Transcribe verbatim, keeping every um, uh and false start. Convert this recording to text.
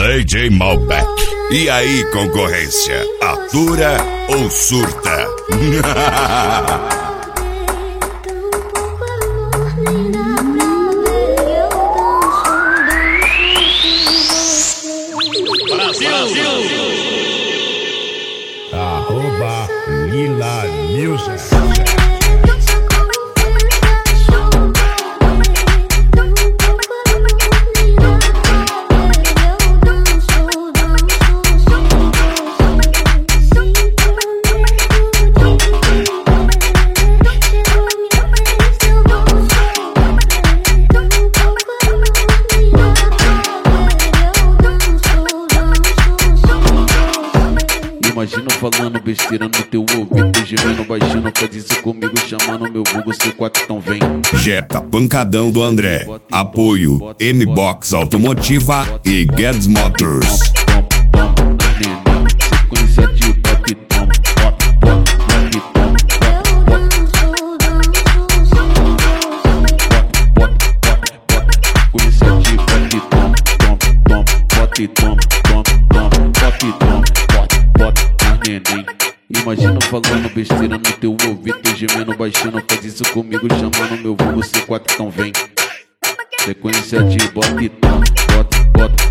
D J Malbec. E aí, concorrência, atura ou surta? Brasil! Arroba Lila Music. Imagina falando besteira no teu ouvido, gemendo baixinho, faz isso comigo, chamando meu vulgo, C quatro, então vem. Jetta Pancadão do André. Apoio M-Box Automotiva e Guedes Motors. Sequência de pop, tom, pop, pop, pop, tom, pop, pop, sequência de pop, tom, tom, tom, pop, tom, tom, tom, pop, tom, pop, pop, neném. Imagina falando besteira no teu ouvido, gemendo baixinho, faz isso comigo, chamando meu vulgo, C quatro, então vem. Sequência de bota, tom, bota, bota,